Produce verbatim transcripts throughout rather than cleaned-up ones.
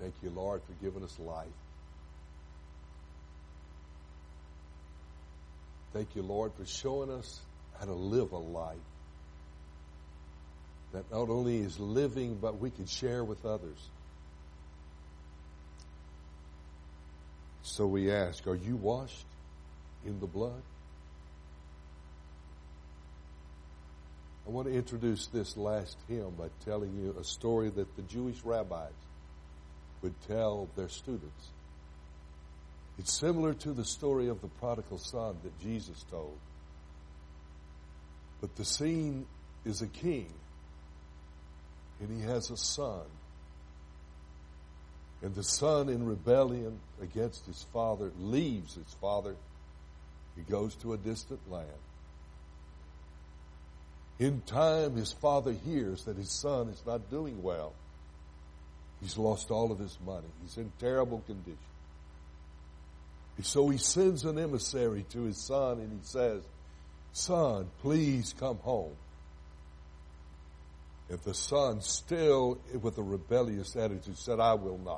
Thank you, Lord, for giving us life. Thank you, Lord, for showing us how to live a life that not only is living, but we can share with others. So we ask, are you washed in the blood? I want to introduce this last hymn by telling you a story that the Jewish rabbis would tell their students. It's similar to the story of the prodigal son that Jesus told. But the scene is a king, and he has a son. And the son, in rebellion against his father, leaves his father. He goes to a distant land. In time, his father hears that his son is not doing well. He's lost all of his money. He's in terrible condition. And so he sends an emissary to his son and he says, son, please come home. And the son, still with a rebellious attitude, said, I will not.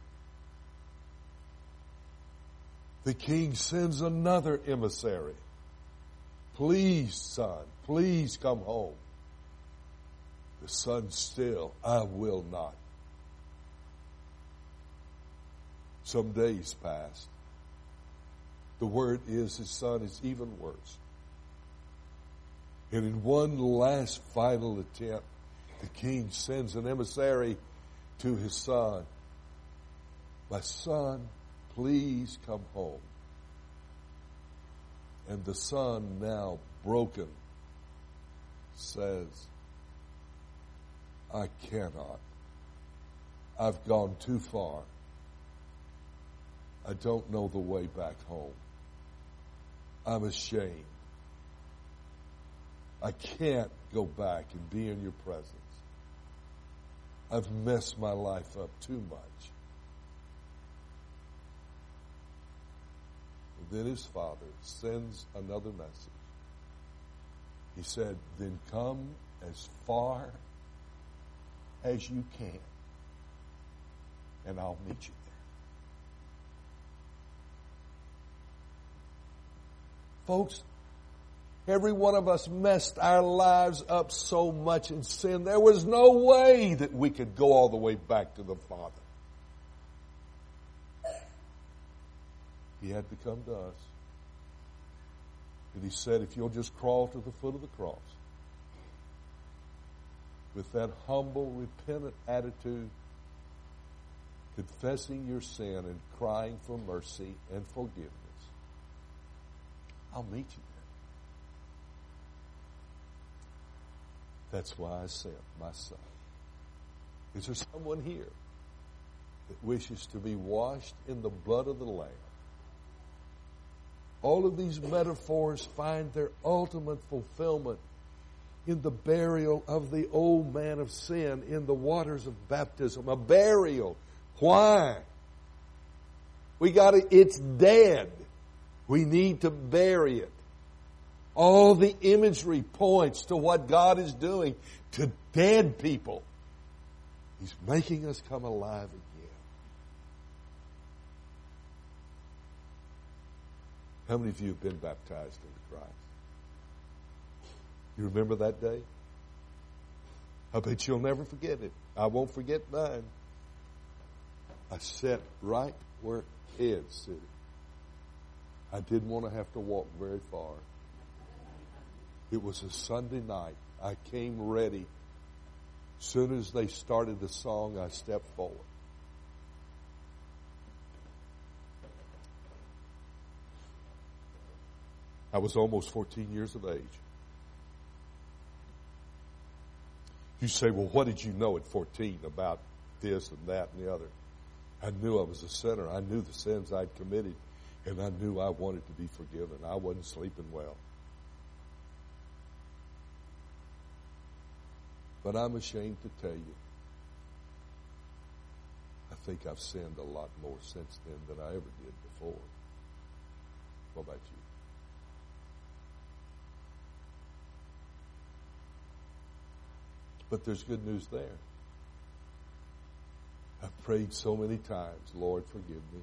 The king sends another emissary. Please, son, please come home. The son still, I will not. Some days passed. The word is his son is even worse. And in one last final attempt, the king sends an emissary to his son. My son, please come home. And the son, now broken, says, I cannot. I've gone too far. I don't know the way back home. I'm ashamed. I can't go back and be in your presence. I've messed my life up too much. And then his father sends another message. He said, then come as far as you can, and I'll meet you there. Folks, every one of us messed our lives up so much in sin. There was no way that we could go all the way back to the Father. He had to come to us. And he said, if you'll just crawl to the foot of the cross with that humble, repentant attitude, confessing your sin and crying for mercy and forgiveness, I'll meet you there. That's why I sent my son. Is there someone here that wishes to be washed in the blood of the Lamb? All of these metaphors find their ultimate fulfillment in the burial of the old man of sin in the waters of baptism. A burial. Why? We got to, it's dead. We need to bury it. All the imagery points to what God is doing to dead people. He's making us come alive again. How many of you have been baptized into Christ? You remember that day? I bet you'll never forget it. I won't forget mine. I sat right where Ed's sitting. I didn't want to have to walk very far. It was a Sunday night. I came ready. As soon as they started the song, I stepped forward. I was almost fourteen years of age. You say, well, what did you know at fourteen about this and that and the other? I knew I was a sinner. I knew the sins I'd committed, and I knew I wanted to be forgiven. I wasn't sleeping well. But I'm ashamed to tell you, I think I've sinned a lot more since then than I ever did before. What about you? But there's good news there. I've prayed so many times, Lord, forgive me.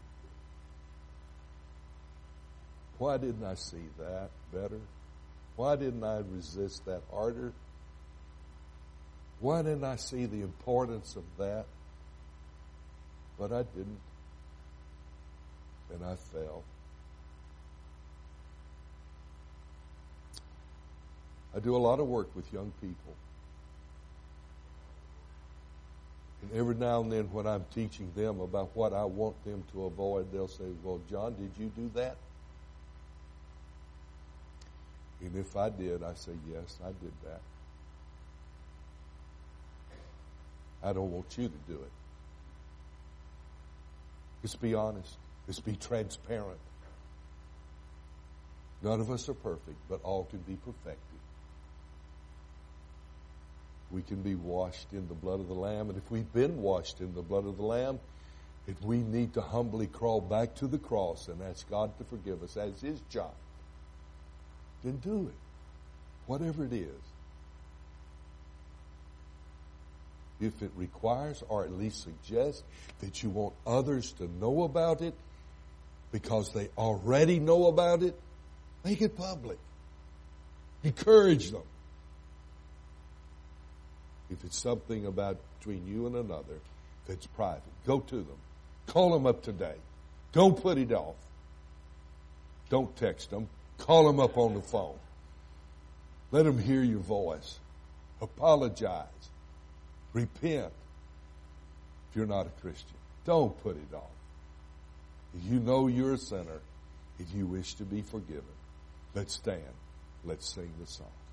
Why didn't I see that better? Why didn't I resist that harder? Why didn't I see the importance of that? But I didn't. And I fell. I do a lot of work with young people. And every now and then when I'm teaching them about what I want them to avoid, they'll say, well, John, did you do that? And if I did, I say, yes, I did that. I don't want you to do it. Just be honest. Just be transparent. None of us are perfect, but all can be perfected. We can be washed in the blood of the Lamb, and if we've been washed in the blood of the Lamb, if we need to humbly crawl back to the cross and ask God to forgive us as His job, then do it. Whatever it is. If it requires, or at least suggests, that you want others to know about it because they already know about it, make it public. Encourage them. If it's something about between you and another that's private, go to them. Call them up today. Don't put it off. Don't text them. Call them up on the phone. Let them hear your voice. Apologize. Repent. If you're not a Christian, don't put it off. If you know you're a sinner, if you wish to be forgiven, let's stand. Let's sing the song.